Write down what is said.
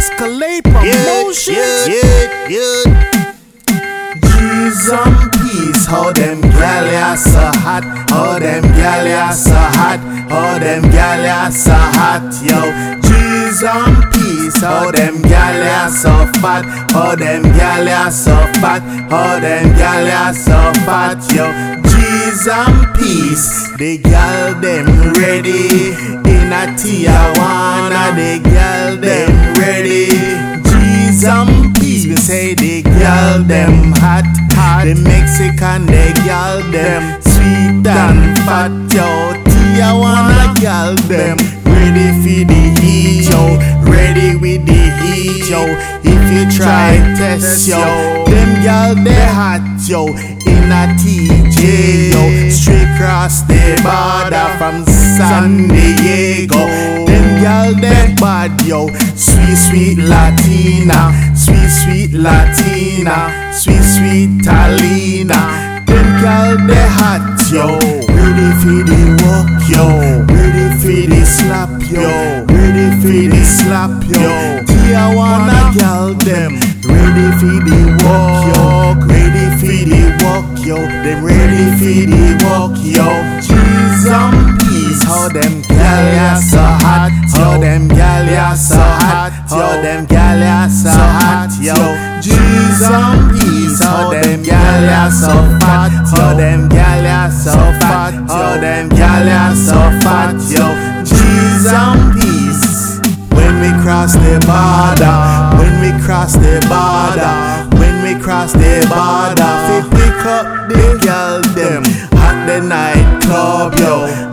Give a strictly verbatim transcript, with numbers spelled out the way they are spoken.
Escalade Promotions. Yeah, yeah, yeah. G's and peace, how them gal ya so hot, how them gal ya so hot, how them gal ya so hot, yo. G's and peace, how them gal ya so fat, how them gal ya so fat, how them gal ya so fat, yo. G's and peace, the gal them ready in a Tijuana, the gal them ready. G's and peace, we say the gal them hot, hot. The Mexican, the gal them sweet and fat, yo. Tijuana gal them ready for the heat, yo. Ready with the heat, yo. If you try test, yo, them gal they hot, yo. In a T J, yo. Straight across the border from San Diego. Them gal they bad, yo. Sweet, sweet Latina, sweet, sweet Latina, sweet, sweet Talina. Them gal they hot, yo. Ready for the walk, yo. Ready for the slap, yo. Ready for the slap, yo. Tijuana gal them ready for the walk, yo. Ready for the walk, yo. Them ready for the walk, yo. G's and peace, how them gal ya so hot, how them gal ya so hot, how them gal ya so hot, yo. G's and peace, how them gal ya so fat, how them gal ya so fat, how them gal ya so fat, yo. G's and peace. When we cross the border, when we cross the border, when we cross the border, we pick up the girl them at the night club, yo.